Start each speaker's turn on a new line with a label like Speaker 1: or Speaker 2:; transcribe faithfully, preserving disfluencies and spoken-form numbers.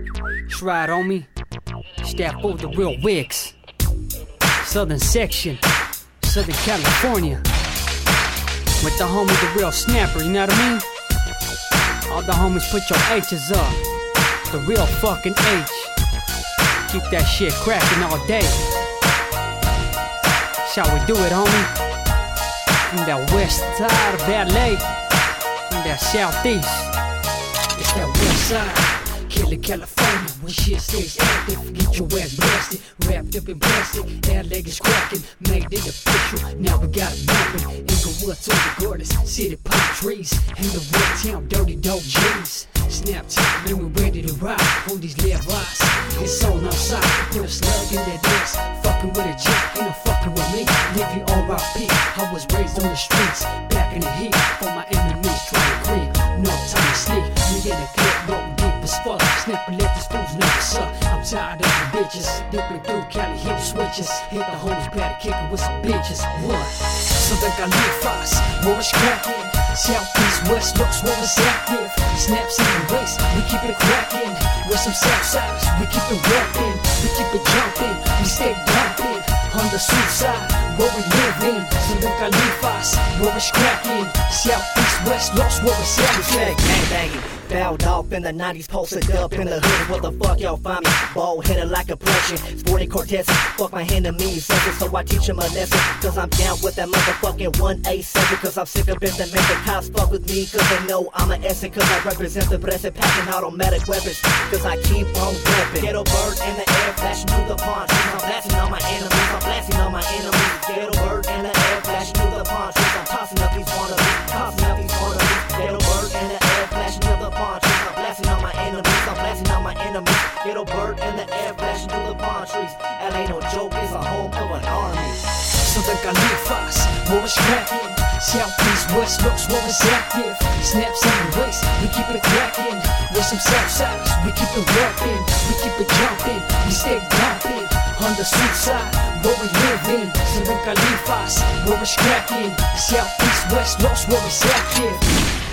Speaker 1: That's right, homie. Step over the real wigs. Southern section, Southern California. With the homie, the real snapper, you know what I mean? All the homies, put your H's up. The real fucking H. Keep that shit cracking all day. Shall we do it, homie? From that west side of L A, from that southeast, it's that west side, Killer California. When shit stays active, get your ass blasted, wrapped up in plastic. That leg is cracking, made it official. Now we got it bumping. Inglewood's on the Gordons, city palm trees, and the real town, dirty dope G's. Snapchat, man, we ready to ride on these left eyes. It's on outside, put a slug in that ass. Fucking with a jack, ain't no fucking with me. Live you R I P, I was raised on the streets, back in the heat, for my enemies trying to creep. No time to sleep, we in the clip, rolling deep as fuck. Snap and let the fools know what's up. I'm tired of the bitches, dipping through Cali hip switches. Hit the homies better kicking with some bitches. What? Southern California, where it's cracking. Southeast, West looks where it's active. Snaps in the waist, we keep it cracking. With some Southsiders, we keep it rapping. We keep it jumping, we stay dumping. On the south side, where we live in. Southern California, where it's cracking. Southeast, West looks where it's active.
Speaker 2: Gang banging, bowed off in the nineties, posted up in the hood. Where the fuck y'all find me? Bald headed like a Prussian, sporting Cortez. Fuck my enemies, so I teach them a lesson. Cause I'm down with that motherfucking one eight seven. Cause I'm sick of bitch that make the cops fuck with me. Cause they know I'm an essence. Cause I represent the present, packing automatic weapons. Cause I keep on rapping. Ghetto bird in the air, flashing through the pond trees. I'm blasting on my enemies, I'm blasting on my enemies. Ghetto bird in the air, flashing through the pond trees. I'm tossing up these wannabes, tossing up these wannabes. Ghetto bird in the air, flashing through the pond trees. I'm blasting on my enemies, I'm blasting on my enemies. Ghetto bird in the air, flashing through the palm trees. L ain't no joke, it's a home of an army.
Speaker 1: Southern California, where it's cracking. Southeast, West looks where it's active. Snaps in the waist, we keep it cracking. With some Southsiders, we keep it rapping. We keep it jumping, we stay dumping. On the south side, where we live in. Southern California, where it's cracking. Southeast, West looks where it's active.